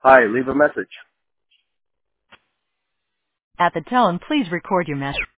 Hi, leave a message. At the tone, please record your message.